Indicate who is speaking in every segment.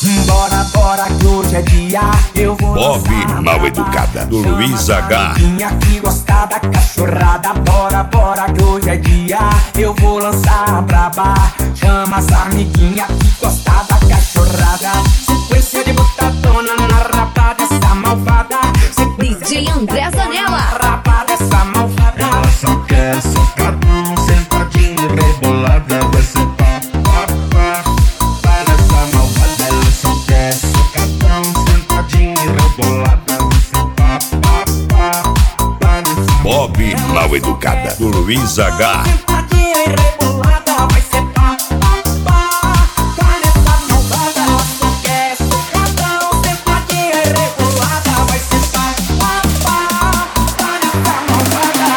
Speaker 1: Bora, bora que hoje é dia. Eu vou
Speaker 2: Bob Mal Educada, do Luiz H.
Speaker 1: Minha que gosta da cachorrada. Bora, bora que hoje é dia. Eu vou lançar a braba. Chama as amiguinha que gosta da cachorrada. Sequência de botadona na rapa dessa malvada.
Speaker 3: DJ André Zanella.
Speaker 1: Rapa dessa malvada.
Speaker 4: Ela só quer socadão, sentadinho e rebolada. Vai ser pá, pá, pá, pá dessa malvada. Ela só quer socadão, sentadinho e rebolada. Vai ser pá, pá, pá, pá dessa
Speaker 2: Bob Mal Educada, do Luiz H.
Speaker 1: Sentadinha e rebolada. Vai ser pá, pá, pá, pá dessa malvada. Ela só quer socadão, sentadinha e rebolada. Vai ser pá, pá, pá, pá dessa malvada.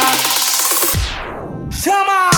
Speaker 1: Chama!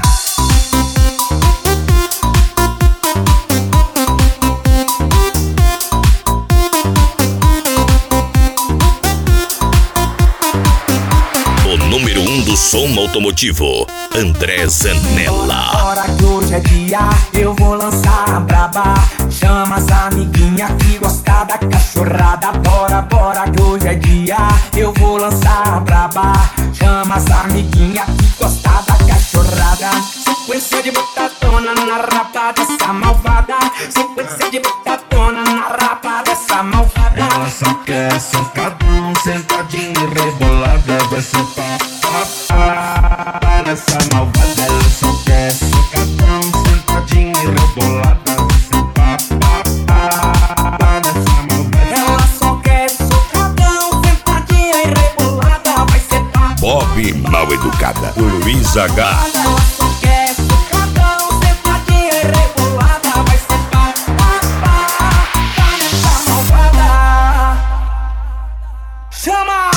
Speaker 2: O número 1 do som automotivo, André Zanella.
Speaker 1: Bora que hoje é dia, eu vou lançar a braba. Chama as amiguinha que gosta da cachorrada. Bora, bora que hoje é dia, eu vou lançar a braba. Chama as amiguinha que gosta da cachorrada. Sequência de botadona na rapa dessa malvada. Sequência de botadona na rapa dessa malvada.
Speaker 4: Ela só quer socadão, sentadinho e rebolada. Vai ser pá, pá, pá, pá dessa malvada. Ela só quer socadão, sentadinho e rebolada. Vai ser pá, pá, pá, pá dessa malvada.
Speaker 1: Ela só quer socadão, sentadinha e rebolada. Vai ser pá.
Speaker 2: Bob Mal Educada, do Luiz H.
Speaker 1: Ela só quer socadão, sentadinha e rebolada. Vai ser pá, pá, pá, pá nessa malvada. Chama!